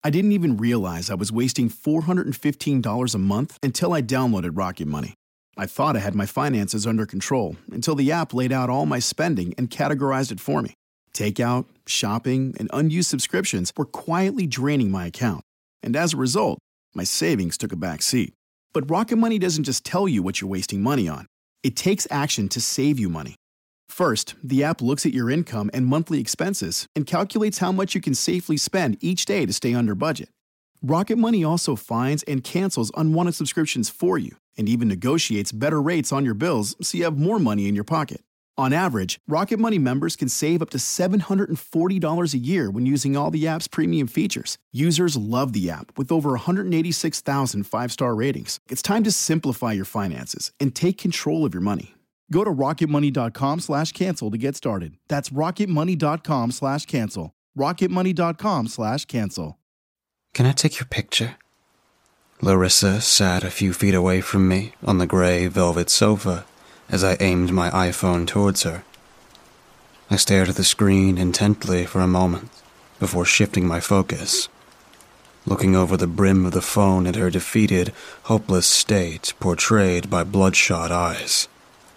I didn't even realize I was wasting $415 a month until I downloaded Rocket Money. I thought I had my finances under control until the app laid out all my spending and categorized it for me. Takeout, shopping, and unused subscriptions were quietly draining my account. And as a result, my savings took a back seat. But Rocket Money doesn't just tell you what you're wasting money on. It takes action to save you money. First, the app looks at your income and monthly expenses and calculates how much you can safely spend each day to stay under budget. Rocket Money also finds and cancels unwanted subscriptions for you and even negotiates better rates on your bills so you have more money in your pocket. On average, Rocket Money members can save up to $740 a year when using all the app's premium features. Users love the app with over 186,000 five-star ratings. It's time to simplify your finances and take control of your money. Go to rocketmoney.com/cancel to get started. That's rocketmoney.com/cancel. rocketmoney.com/cancel. Can I take your picture? Larissa sat a few feet away from me on the gray velvet sofa as I aimed my iPhone towards her. I stared at the screen intently for a moment before shifting my focus, looking over the brim of the phone at her defeated, hopeless state portrayed by bloodshot eyes.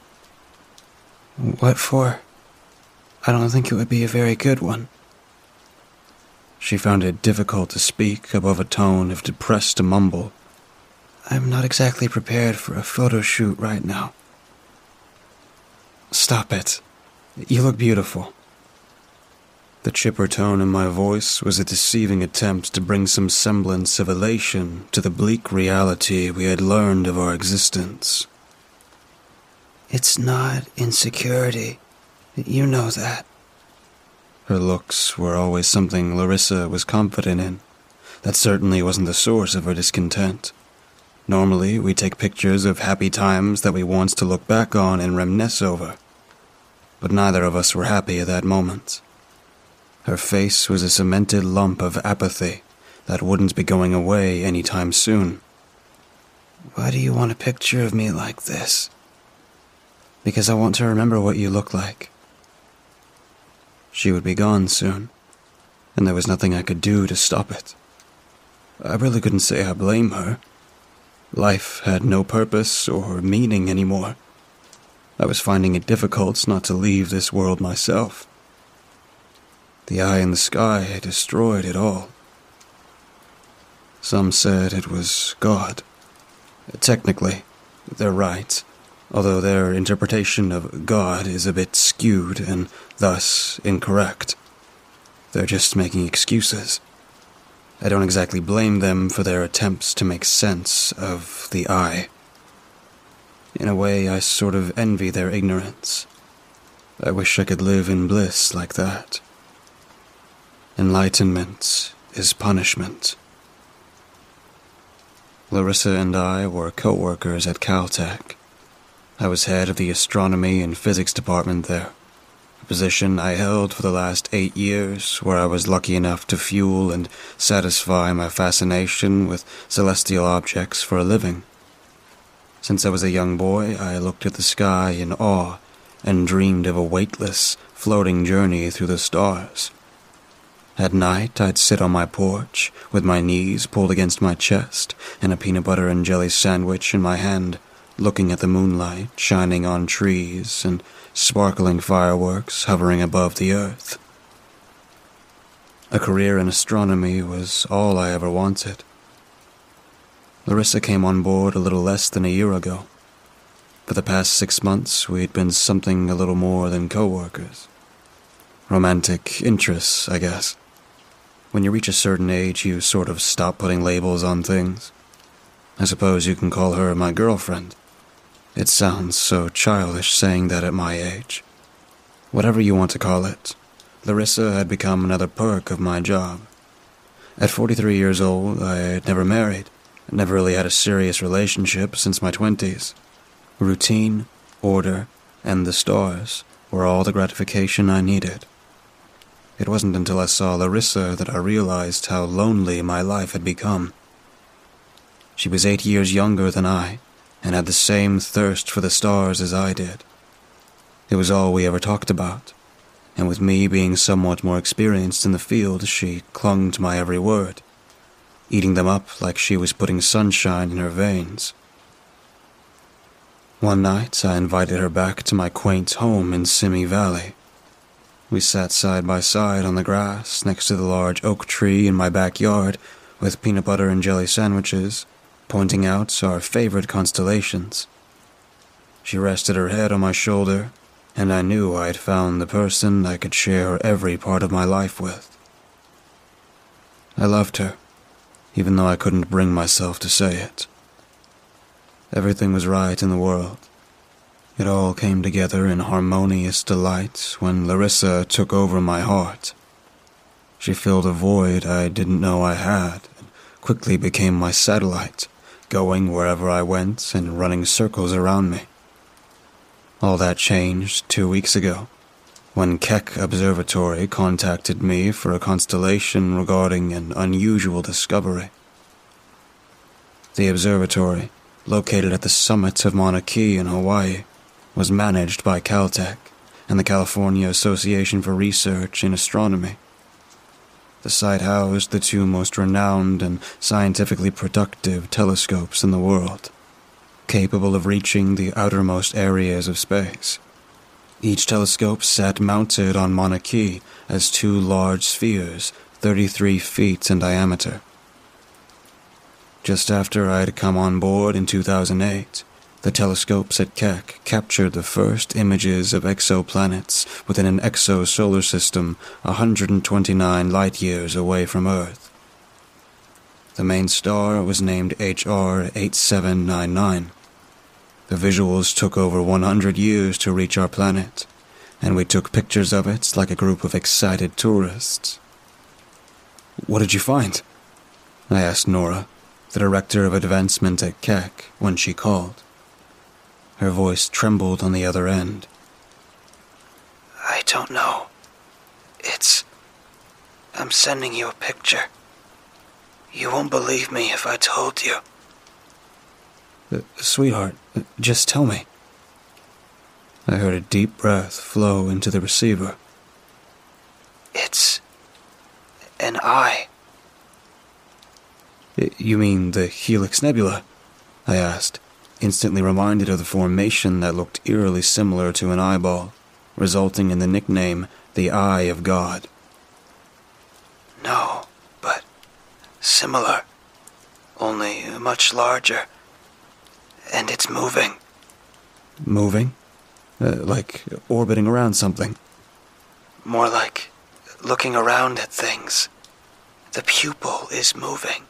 What for? I don't think it would be a very good one. She found it difficult to speak above a tone of depressed mumble. I'm not exactly prepared for a photo shoot right now. Stop it. You look beautiful. The chipper tone in my voice was a deceiving attempt to bring some semblance of elation to the bleak reality we had learned of our existence. It's not insecurity. You know that. Her looks were always something Larissa was confident in. That certainly wasn't the source of her discontent. Normally, we take pictures of happy times that we want to look back on and reminisce over. But neither of us were happy at that moment. Her face was a cemented lump of apathy that wouldn't be going away anytime soon. Why do you want a picture of me like this? Because I want to remember what you look like. She would be gone soon, and there was nothing I could do to stop it. I really couldn't say I blame her. Life had no purpose or meaning anymore. I was finding it difficult not to leave this world myself. The eye in the sky had destroyed it all. Some said it was God. Technically, they're right, although their interpretation of God is a bit skewed and thus incorrect. They're just making excuses. I don't exactly blame them for their attempts to make sense of the eye. In a way, I sort of envy their ignorance. I wish I could live in bliss like that. Enlightenment is punishment. Larissa and I were co-workers at Caltech. I was head of the astronomy and physics department there, a position I held for the last 8 years, where I was lucky enough to fuel and satisfy my fascination with celestial objects for a living. Since I was a young boy, I looked at the sky in awe and dreamed of a weightless, floating journey through the stars. At night, I'd sit on my porch with my knees pulled against my chest and a peanut butter and jelly sandwich in my hand, looking at the moonlight shining on trees and sparkling fireworks hovering above the earth. A career in astronomy was all I ever wanted. Larissa came on board a little less than a year ago. For the past 6 months, we'd been something a little more than co-workers. Romantic interests, I guess. When you reach a certain age, you sort of stop putting labels on things. I suppose you can call her my girlfriend. It sounds so childish saying that at my age. Whatever you want to call it, Larissa had become another perk of my job. At 43 years old, I had never married, never really had a serious relationship since my 20s. Routine, order, and the stars were all the gratification I needed. It wasn't until I saw Larissa that I realized how lonely my life had become. She was 8 years younger than I, and had the same thirst for the stars as I did. It was all we ever talked about, and with me being somewhat more experienced in the field, she clung to my every word, eating them up like she was putting sunshine in her veins. One night, I invited her back to my quaint home in Simi Valley. We sat side by side on the grass next to the large oak tree in my backyard with peanut butter and jelly sandwiches, pointing out our favorite constellations. She rested her head on my shoulder, and I knew I had found the person I could share every part of my life with. I loved her, even though I couldn't bring myself to say it. Everything was right in the world. It all came together in harmonious delight when Larissa took over my heart. She filled a void I didn't know I had, and quickly became my satellite, going wherever I went and running circles around me. All that changed 2 weeks ago, when Keck Observatory contacted me for a constellation regarding an unusual discovery. The observatory, located at the summit of Mauna Kea in Hawaii, was managed by Caltech and the California Association for Research in Astronomy. The site housed the two most renowned and scientifically productive telescopes in the world, capable of reaching the outermost areas of space. Each telescope sat mounted on Mauna Kea as two large spheres, 33 feet in diameter. Just after I had come on board in 2008, the telescopes at Keck captured the first images of exoplanets within an exosolar system 129 light-years away from Earth. The main star was named HR 8799. The visuals took over 100 years to reach our planet, and we took pictures of it like a group of excited tourists. "What did you find?" I asked Nora, the director of advancement at Keck, when she called. Her voice trembled on the other end. "I don't know. I'm sending you a picture. You won't believe me if I told you." Sweetheart, just tell me." I heard a deep breath flow into the receiver. "It's an eye." "You mean the Helix Nebula?" I asked, instantly reminded of the formation that looked eerily similar to an eyeball, resulting in the nickname the Eye of God. "No, but similar, only much larger. And it's moving." "Moving? Like orbiting around something?" "More like looking around at things. The pupil is moving."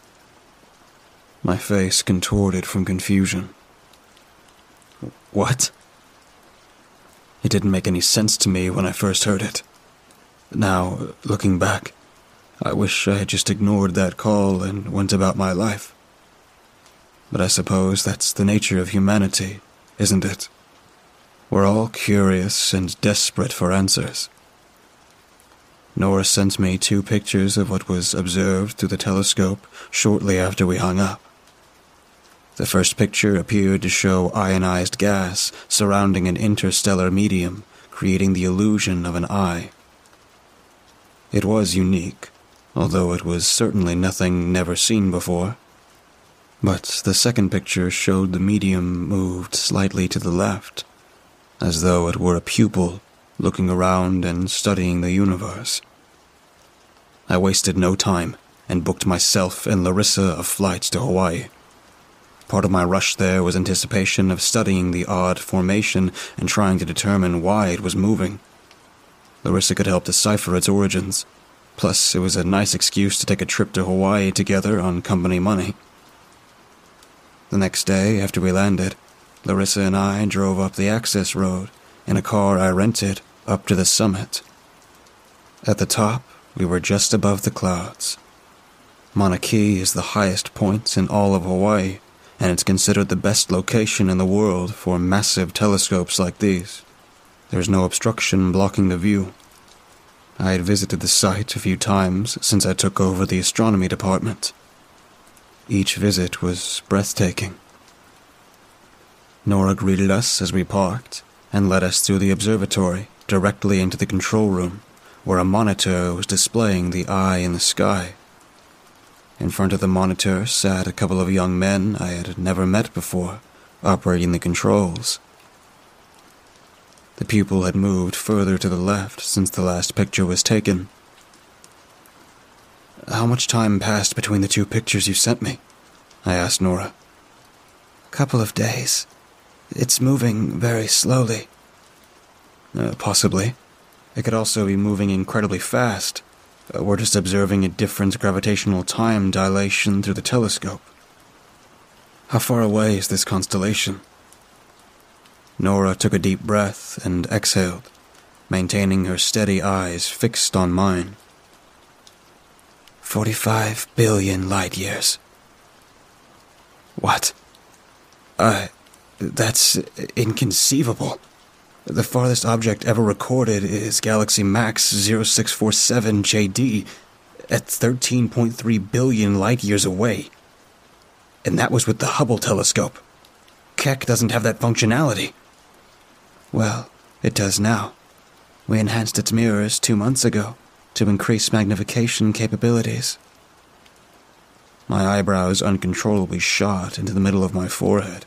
My face contorted from confusion. What? It didn't make any sense to me when I first heard it. Now, looking back, I wish I had just ignored that call and went about my life. But I suppose that's the nature of humanity, isn't it? We're all curious and desperate for answers. Nora sent me 2 pictures of what was observed through the telescope shortly after we hung up. The first picture appeared to show ionized gas surrounding an interstellar medium, creating the illusion of an eye. It was unique, although it was certainly nothing never seen before. But the second picture showed the medium moved slightly to the left, as though it were a pupil looking around and studying the universe. I wasted no time and booked myself and Larissa a flight to Hawaii. Part of my rush there was anticipation of studying the odd formation and trying to determine why it was moving. Larissa could help decipher its origins. Plus, it was a nice excuse to take a trip to Hawaii together on company money. The next day, after we landed, Larissa and I drove up the access road in a car I rented up to the summit. At the top, we were just above the clouds. Mauna Kea is the highest point in all of Hawaii, and it's considered the best location in the world for massive telescopes like these. There's no obstruction blocking the view. I had visited the site a few times since I took over the astronomy department. Each visit was breathtaking. Nora greeted us as we parked and led us through the observatory directly into the control room, where a monitor was displaying the eye in the sky. In front of the monitor sat a couple of young men I had never met before, operating the controls. The pupil had moved further to the left since the last picture was taken. "How much time passed between the two pictures you sent me?" I asked Nora. "Couple of days. It's moving very slowly." Possibly. It could also be moving incredibly fast. We're just observing a different gravitational time dilation through the telescope. How far away is this constellation? Nora took a deep breath and exhaled, maintaining her steady eyes fixed on mine. 45 billion light years. What? That's inconceivable. The farthest object ever recorded is Galaxy Max 0647 JD at 13.3 billion light years away. And that was with the Hubble telescope. Keck doesn't have that functionality. Well, it does now. We enhanced its mirrors 2 months ago to increase magnification capabilities. My eyebrows uncontrollably shot into the middle of my forehead.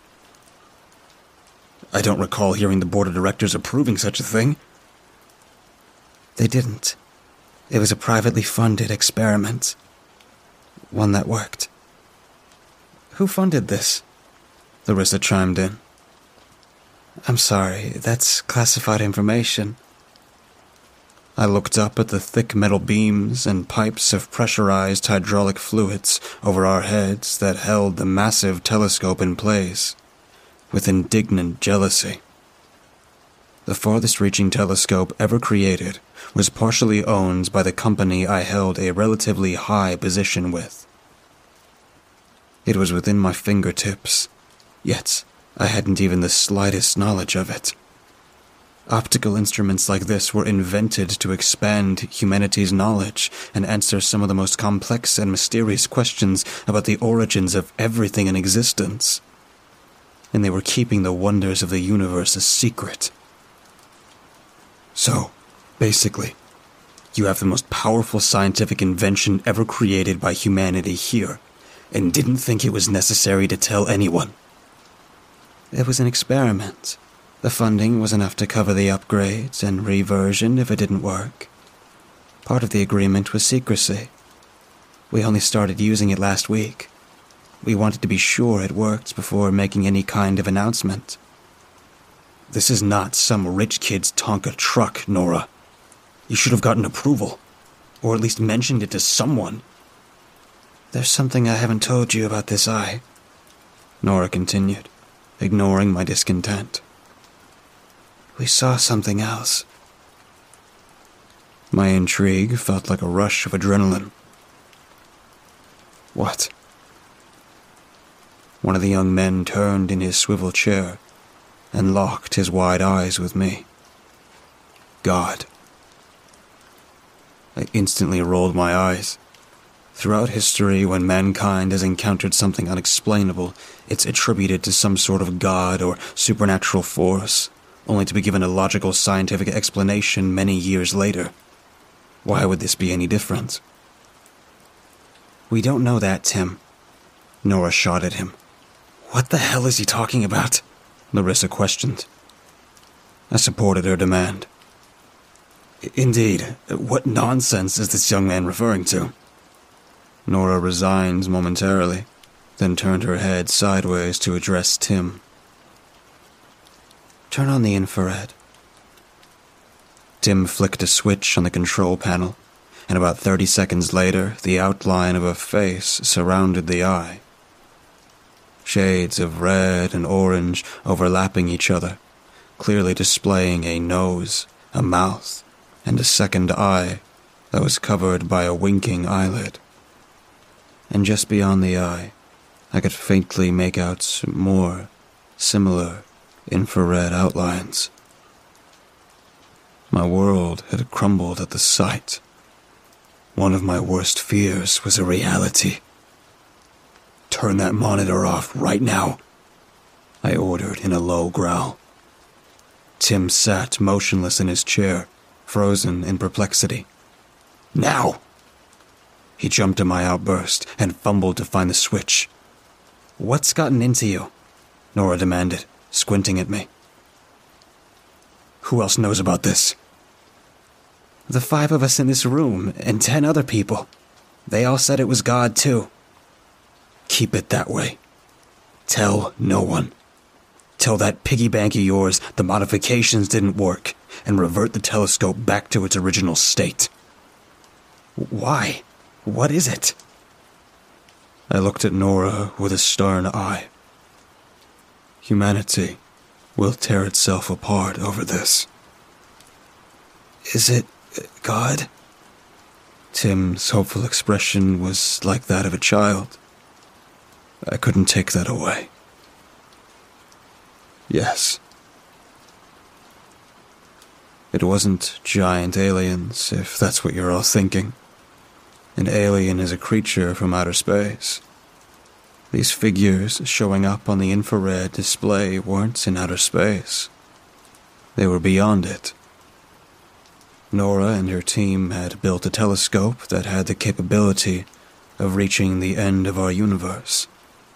I don't recall hearing the board of directors approving such a thing. They didn't. It was a privately funded experiment. One that worked. Who funded this? Larissa chimed in. I'm sorry, that's classified information. I looked up at the thick metal beams and pipes of pressurized hydraulic fluids over our heads that held the massive telescope in place, with indignant jealousy. The farthest-reaching telescope ever created was partially owned by the company I held a relatively high position with. It was within my fingertips, yet I hadn't even the slightest knowledge of it. Optical instruments like this were invented to expand humanity's knowledge and answer some of the most complex and mysterious questions about the origins of everything in existence. And they were keeping the wonders of the universe a secret. So, basically, you have the most powerful scientific invention ever created by humanity here, and didn't think it was necessary to tell anyone. It was an experiment. The funding was enough to cover the upgrades and reversion if it didn't work. Part of the agreement was secrecy. We only started using it last week. We wanted to be sure it worked before making any kind of announcement. This is not some rich kid's Tonka truck, Nora. You should have gotten approval, or at least mentioned it to someone. There's something I haven't told you about this eye, Nora continued, ignoring my discontent. We saw something else. My intrigue felt like a rush of adrenaline. What? One of the young men turned in his swivel chair and locked his wide eyes with me. God. I instantly rolled my eyes. Throughout history, when mankind has encountered something unexplainable, it's attributed to some sort of god or supernatural force, only to be given a logical scientific explanation many years later. Why would this be any different? We don't know that, Tim. Nora shot at him. What the hell is he talking about? Larissa questioned. I supported her demand. Indeed, what nonsense is this young man referring to? Nora resigned momentarily, then turned her head sideways to address Tim. Turn on the infrared. Tim flicked a switch on the control panel, and about 30 seconds later, the outline of a face surrounded the eye. Shades of red and orange overlapping each other, clearly displaying a nose, a mouth, and a second eye that was covered by a winking eyelid. And just beyond the eye, I could faintly make out more similar infrared outlines. My world had crumbled at the sight. One of my worst fears was a reality. Turn that monitor off right now, I ordered in a low growl. Tim sat motionless in his chair, frozen in perplexity. Now! He jumped at my outburst and fumbled to find the switch. "What's gotten into you?" Nora demanded, squinting at me. "Who else knows about this?" "The 5 of us in this room, and 10 other people. They all said it was God, too." "Keep it that way. Tell no one. Tell that piggy bank of yours the modifications didn't work, and revert the telescope back to its original state." "Why? What is it?" I looked at Nora with a stern eye. "Humanity will tear itself apart over this." "Is it God?" Tim's hopeful expression was like that of a child. I couldn't take that away. Yes. It wasn't giant aliens, if that's what you're all thinking. An alien is a creature from outer space. These figures showing up on the infrared display weren't in outer space. They were beyond it. Nora and her team had built a telescope that had the capability of reaching the end of our universe.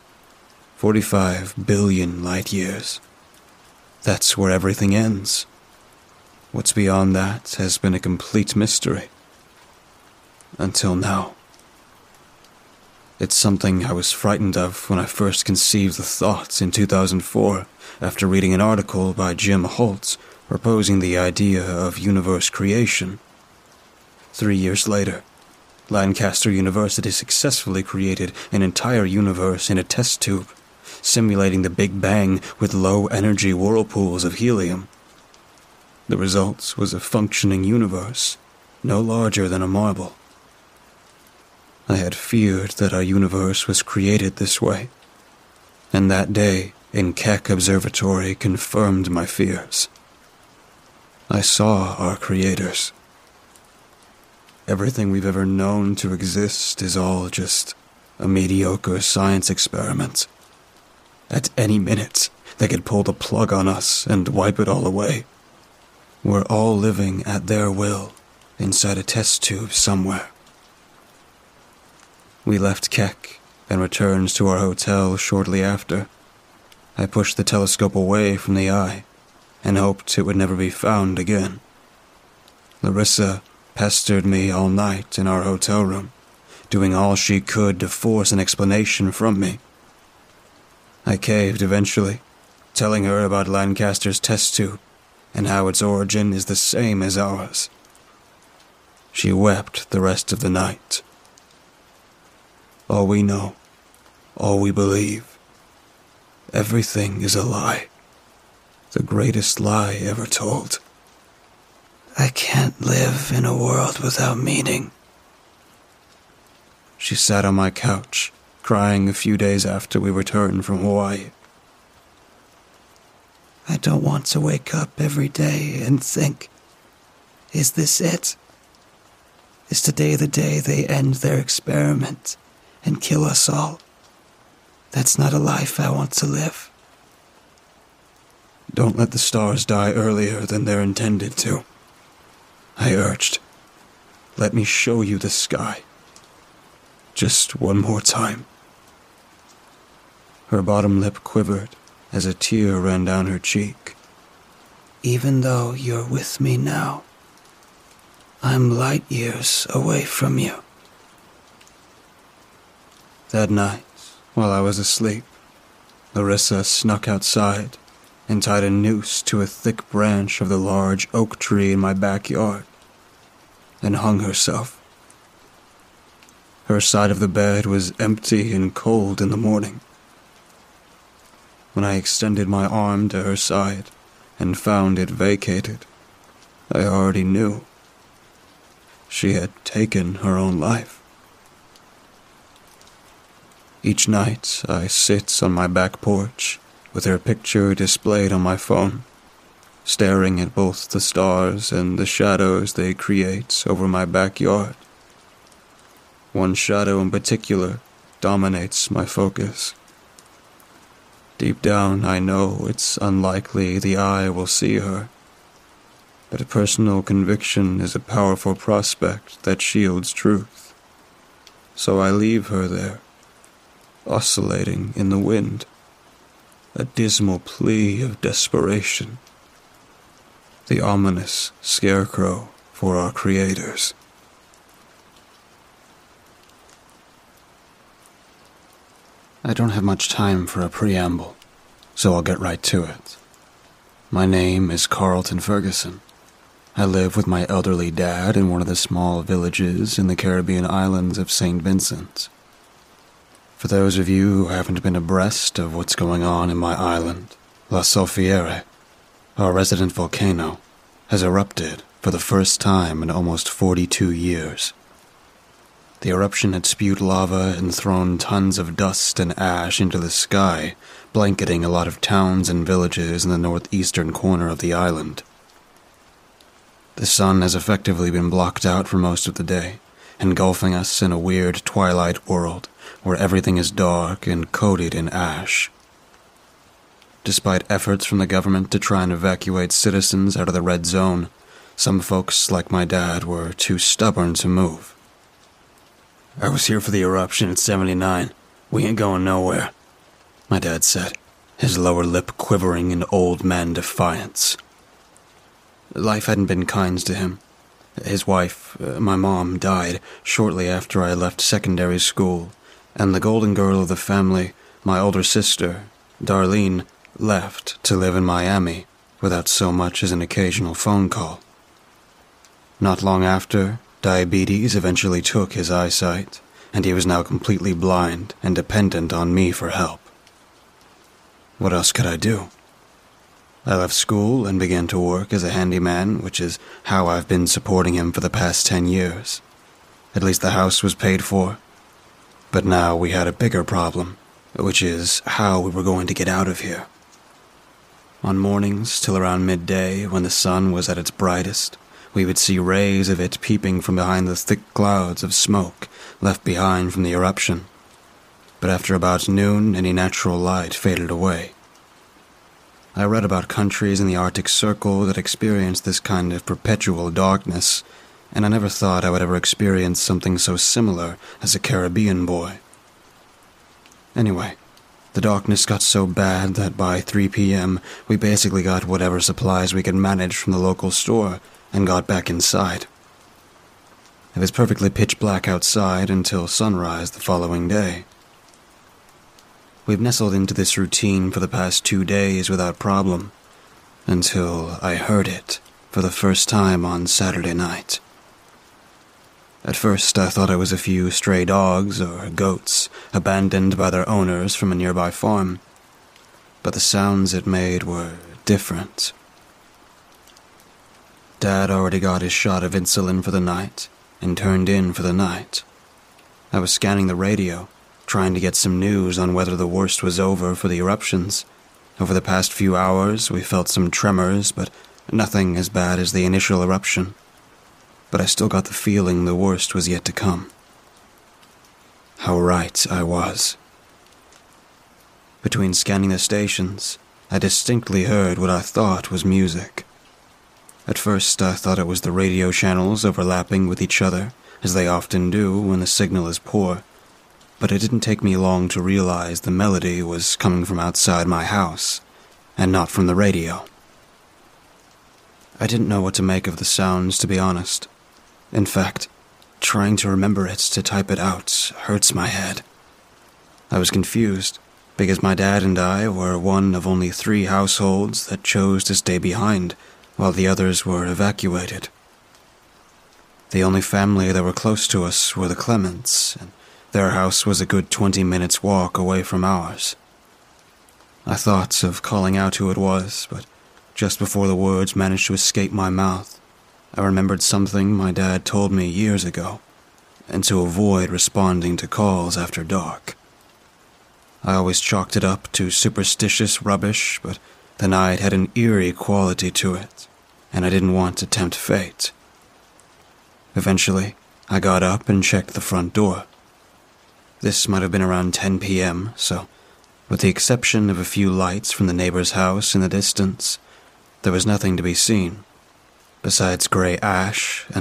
45 billion light years. That's where everything ends. What's beyond that has been a complete mystery. Until now. It's something I was frightened of when I first conceived the thoughts in 2004 after reading an article by Jim Holtz proposing the idea of universe creation. 3 years later, Lancaster University successfully created an entire universe in a test tube, simulating the Big Bang with low-energy whirlpools of helium. The result was a functioning universe, no larger than a marble. I had feared that our universe was created this way, and that day in Keck Observatory confirmed my fears. I saw our creators. Everything we've ever known to exist is all just a mediocre science experiment. At any minute, they could pull the plug on us and wipe it all away. We're all living at their will, inside a test tube somewhere. We left Keck and returned to our hotel shortly after. I pushed the telescope away from the eye and hoped it would never be found again. Larissa pestered me all night in our hotel room, doing all she could to force an explanation from me. I caved eventually, telling her about Lancaster's test tube and how its origin is the same as ours. She wept the rest of the night. All we know, all we believe, everything is a lie. The greatest lie ever told. I can't live in a world without meaning. She sat on my couch, crying a few days after we returned from Hawaii. I don't want to wake up every day and think, is this it? Is today the day they end their experiment and kill us all? That's not a life I want to live. Don't let the stars die earlier than they're intended to, I urged. Let me show you the sky. Just one more time. Her bottom lip quivered as a tear ran down her cheek. Even though you're with me now, I'm light years away from you. That night, while I was asleep, Larissa snuck outside and tied a noose to a thick branch of the large oak tree in my backyard, and hung herself. Her side of the bed was empty and cold in the morning. When I extended my arm to her side and found it vacated, I already knew. She had taken her own life. Each night, I sit on my back porch with her picture displayed on my phone, staring at both the stars and the shadows they create over my backyard. One shadow in particular dominates my focus. Deep down, I know it's unlikely the eye will see her, but a personal conviction is a powerful prospect that shields truth. So I leave her there, oscillating in the wind, a dismal plea of desperation, the ominous scarecrow for our creators. I don't have much time for a preamble, so I'll get right to it. My name is Carlton Ferguson. I live with my elderly dad in one of the small villages in the Caribbean islands of St. Vincent. For those of you who haven't been abreast of what's going on in my island, La Solfiere, our resident volcano, has erupted for the first time in almost 42 years. The eruption had spewed lava and thrown tons of dust and ash into the sky, blanketing a lot of towns and villages in the northeastern corner of the island. The sun has effectively been blocked out for most of the day, engulfing us in a weird twilight world where everything is dark and coated in ash. Despite efforts from the government to try and evacuate citizens out of the red zone, some folks, like my dad, were too stubborn to move. "I was here for the eruption at 79. We ain't going nowhere," my dad said, his lower lip quivering in old man defiance. Life hadn't been kind to him. His wife, my mom, died shortly after I left secondary school, and the golden girl of the family, my older sister, Darlene, left to live in Miami without so much as an occasional phone call. Not long after, diabetes eventually took his eyesight, and he was now completely blind and dependent on me for help. What else could I do? I left school and began to work as a handyman, which is how I've been supporting him for the past 10 years. At least the house was paid for. But now we had a bigger problem, which is how we were going to get out of here. On mornings till around midday, when the sun was at its brightest, we would see rays of it peeping from behind the thick clouds of smoke left behind from the eruption. But after about noon, any natural light faded away. I read about countries in the Arctic Circle that experienced this kind of perpetual darkness, and I never thought I would ever experience something so similar as a Caribbean boy. Anyway, the darkness got so bad that by 3 p.m. we basically got whatever supplies we could manage from the local store and got back inside. It was perfectly pitch black outside until sunrise the following day. We've nestled into this routine for the past 2 days without problem, until I heard it for the first time on Saturday night. At first, I thought it was a few stray dogs or goats abandoned by their owners from a nearby farm, but the sounds it made were different. Dad already got his shot of insulin for the night and turned in for the night. I was scanning the radio, trying to get some news on whether the worst was over for the eruptions. Over the past few hours, we felt some tremors, but nothing as bad as the initial eruption. But I still got the feeling the worst was yet to come. How right I was. Between scanning the stations, I distinctly heard what I thought was music. At first, I thought it was the radio channels overlapping with each other, as they often do when the signal is poor. But it didn't take me long to realize the melody was coming from outside my house, and not from the radio. I didn't know what to make of the sounds, to be honest. In fact, trying to remember it to type it out hurts my head. I was confused, because my dad and I were one of only 3 households that chose to stay behind, while the others were evacuated. The only family that were close to us were the Clements, and their house was a good 20 minutes walk away from ours. I thought of calling out who it was, but just before the words managed to escape my mouth, I remembered something my dad told me years ago, and to avoid responding to calls after dark. I always chalked it up to superstitious rubbish, but the night had an eerie quality to it, and I didn't want to tempt fate. Eventually, I got up and checked the front door. This might have been around 10 p.m., so, with the exception of a few lights from the neighbor's house in the distance, there was nothing to be seen, besides gray ash and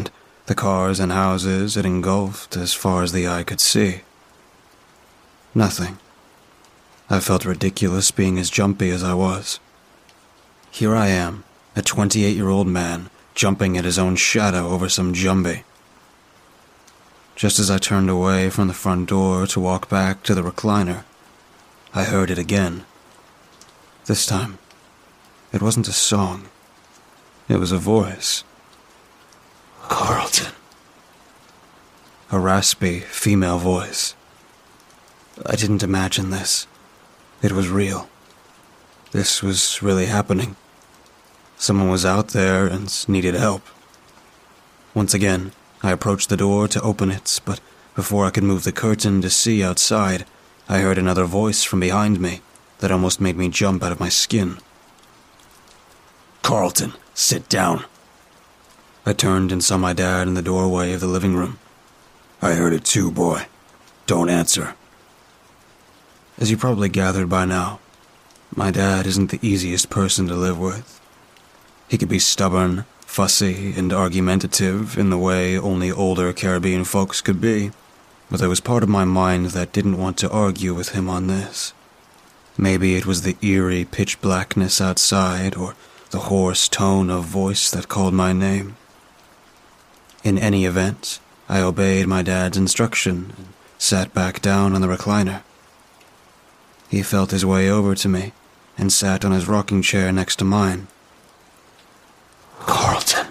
The cars and houses it engulfed as far as the eye could see. Nothing. I felt ridiculous being as jumpy as I was. Here I am, a 28-year-old man, jumping at his own shadow over some jumbie. Just as I turned away from the front door to walk back to the recliner, I heard it again. This time, it wasn't a song. It was a voice. Carlton. A raspy, female voice. I didn't imagine this. It was real. This was really happening. Someone was out there and needed help. Once again, I approached the door to open it, but before I could move the curtain to see outside, I heard another voice from behind me that almost made me jump out of my skin. Carlton, sit down. I turned and saw my dad in the doorway of the living room. I heard it too, boy. Don't answer. As you probably gathered by now, my dad isn't the easiest person to live with. He could be stubborn, fussy, and argumentative in the way only older Caribbean folks could be, but there was part of my mind that didn't want to argue with him on this. Maybe it was the eerie pitch blackness outside, or the hoarse tone of voice that called my name. In any event, I obeyed my dad's instruction and sat back down on the recliner. He felt his way over to me and sat on his rocking chair next to mine. Carlton.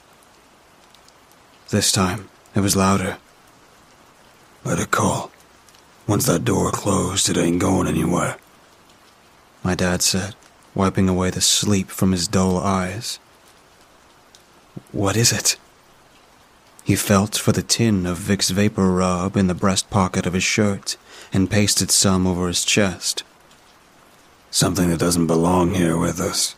This time, it was louder. Let it call. Once that door closed, it ain't going anywhere, my dad said, wiping away the sleep from his dull eyes. What is it? He felt for the tin of Vicks Vapor Rub in the breast pocket of his shirt and pasted some over his chest. Something that doesn't belong here with us.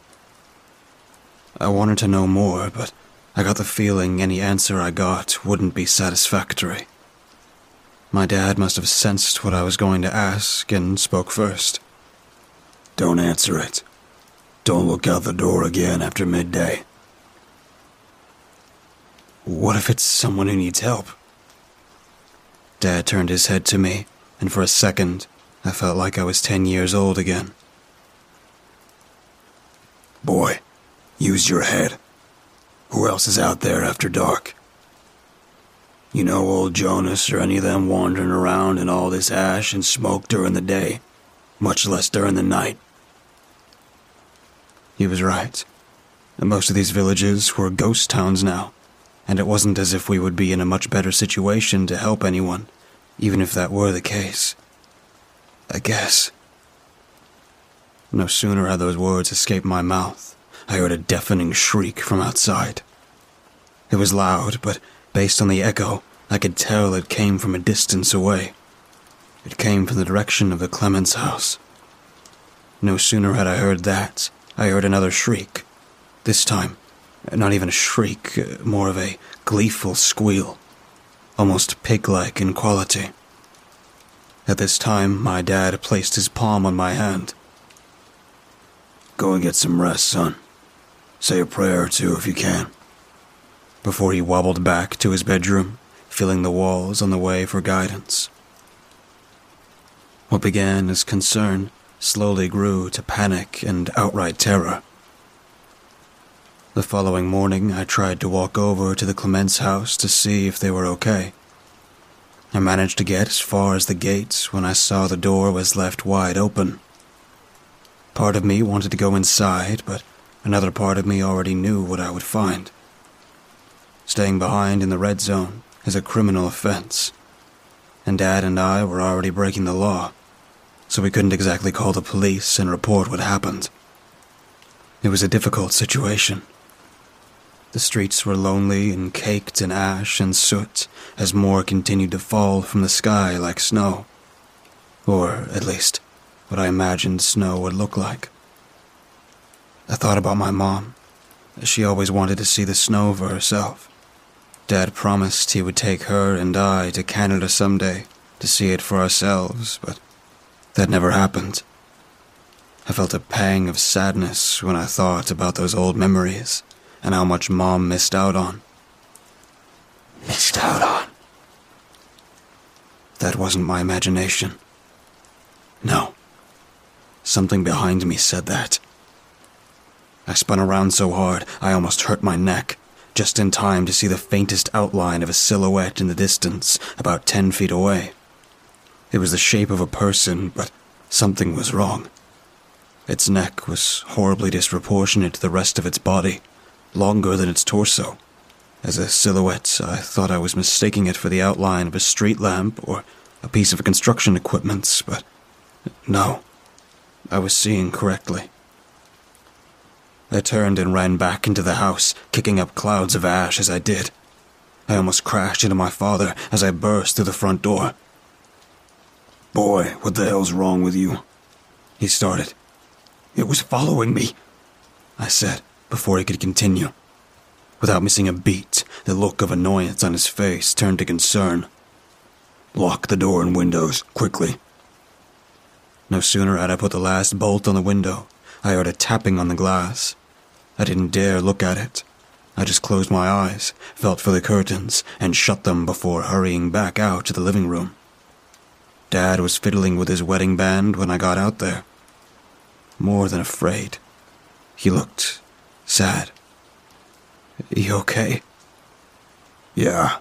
I wanted to know more, but I got the feeling any answer I got wouldn't be satisfactory. My dad must have sensed what I was going to ask and spoke first. Don't answer it. Don't look out the door again after midday. What if it's someone who needs help? Dad turned his head to me, and for a second, I felt like I was 10 years old again. Boy, use your head. Who else is out there after dark? You know old Jonas or any of them wandering around in all this ash and smoke during the day, much less during the night? He was right. Most of these villages were ghost towns now, and it wasn't as if we would be in a much better situation to help anyone, even if that were the case. I guess. No sooner had those words escaped my mouth, I heard a deafening shriek from outside. It was loud, but based on the echo, I could tell it came from a distance away. It came from the direction of the Clements house. No sooner had I heard that, I heard another shriek. This time, not even a shriek, more of a gleeful squeal, almost pig-like in quality. At this time, my dad placed his palm on my hand. Go and get some rest, son. Say a prayer or two if you can. Before he wobbled back to his bedroom, feeling the walls on the way for guidance. What began as concern slowly grew to panic and outright terror. The following morning, I tried to walk over to the Clements house to see if they were okay. I managed to get as far as the gates when I saw the door was left wide open. Part of me wanted to go inside, but another part of me already knew what I would find. Staying behind in the red zone is a criminal offense, and Dad and I were already breaking the law, so we couldn't exactly call the police and report what happened. It was a difficult situation. The streets were lonely and caked in ash and soot as more continued to fall from the sky like snow. Or, at least, what I imagined snow would look like. I thought about my mom. She always wanted to see the snow for herself. Dad promised he would take her and I to Canada someday to see it for ourselves, but that never happened. I felt a pang of sadness when I thought about those old memories and how much Mom missed out on. missed out on. That wasn't my imagination. No. Something behind me said that. I spun around so hard I almost hurt my neck, just in time to see the faintest outline of a silhouette in the distance, about 10 feet away. It was the shape of a person, but something was wrong. Its neck was horribly disproportionate to the rest of its body, longer than its torso. As a silhouette, I thought I was mistaking it for the outline of a street lamp or a piece of construction equipment, but no, I was seeing correctly. I turned and ran back into the house, kicking up clouds of ash as I did. I almost crashed into my father as I burst through the front door. "Boy, what the hell's wrong with you?" He started. "It was following me," I said, before he could continue. Without missing a beat, the look of annoyance on his face turned to concern. "Lock the door and windows, quickly." No sooner had I put the last bolt on the window, I heard a tapping on the glass. I didn't dare look at it. I just closed my eyes, felt for the curtains, and shut them before hurrying back out to the living room. Dad was fiddling with his wedding band when I got out there. More than afraid. He looked sad. "You okay?" "Yeah."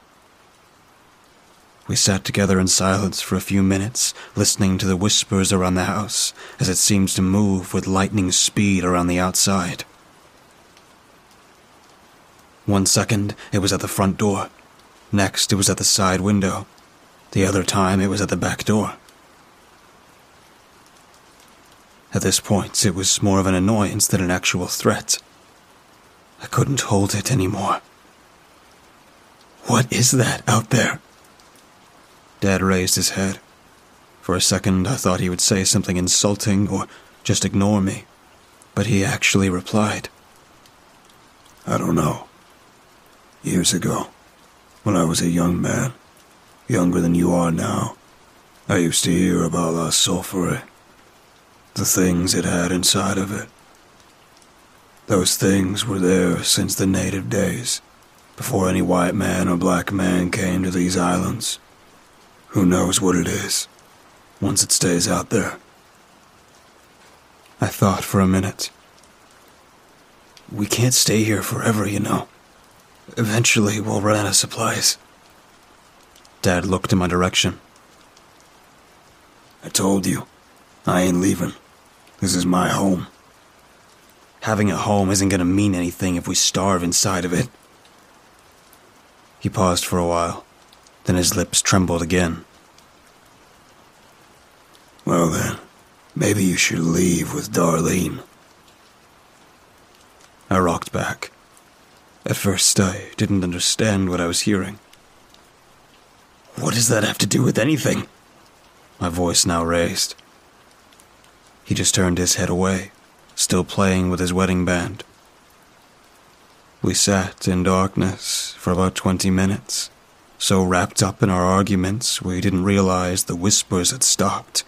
We sat together in silence for a few minutes, listening to the whispers around the house as it seemed to move with lightning speed around the outside. 1 second, it was at the front door. Next, it was at the side window. The other time, it was at the back door. At this point, it was more of an annoyance than an actual threat. I couldn't hold it anymore. "What is that out there?" Dad raised his head. For a second, I thought he would say something insulting or just ignore me, but he actually replied. "I don't know. Years ago, when I was a young man, younger than you are now, I used to hear about La Sulphur, the things it had inside of it. Those things were there since the native days, before any white man or black man came to these islands. Who knows what it is, once it stays out there." I thought for a minute. "We can't stay here forever, you know. Eventually, we'll run out of supplies." Dad looked in my direction. "I told you, I ain't leaving. This is my home." "Having a home isn't going to mean anything if we starve inside of it." He paused for a while. Then his lips trembled again. "Well then, maybe you should leave with Darlene." I rocked back. At first, I didn't understand what I was hearing. "What does that have to do with anything?" My voice now raised. He just turned his head away, still playing with his wedding band. We sat in darkness for about 20 minutes. So wrapped up in our arguments, we didn't realize the whispers had stopped.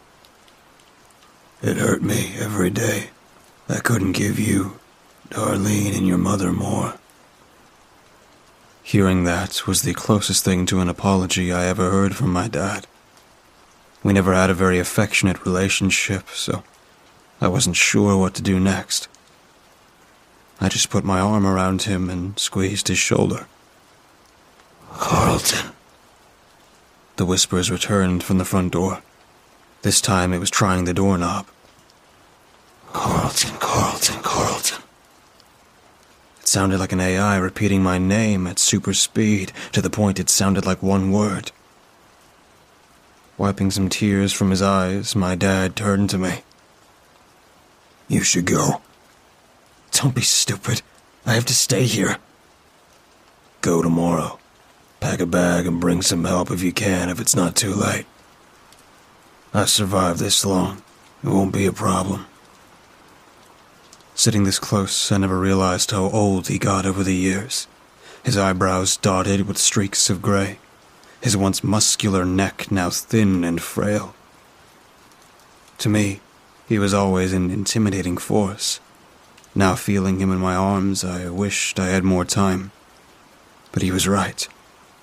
"It hurt me every day. I couldn't give you, Darlene, and your mother more." Hearing that was the closest thing to an apology I ever heard from my dad. We never had a very affectionate relationship, so I wasn't sure what to do next. I just put my arm around him and squeezed his shoulder. "Carlton." The whispers returned from the front door. This time it was trying the doorknob. "Carlton, Carlton, Carlton." It sounded like an AI repeating my name at super speed, to the point it sounded like one word. Wiping some tears from his eyes, my dad turned to me. "You should go." "Don't be stupid. I have to stay here." "Go tomorrow. Pack a bag and bring some help if you can, if it's not too late. I've survived this long. It won't be a problem." Sitting this close, I never realized how old he got over the years. His eyebrows dotted with streaks of gray. His once muscular neck now thin and frail. To me, he was always an intimidating force. Now feeling him in my arms, I wished I had more time. But he was right.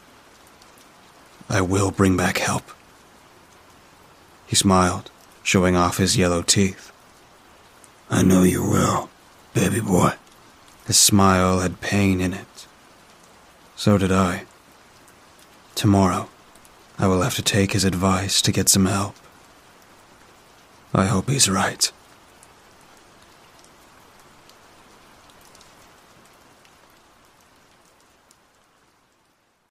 I will bring back help. He smiled, showing off his yellow teeth. I know you will, baby boy. His smile had pain in it. So did I. Tomorrow, I will have to take his advice to get some help. I hope he's right.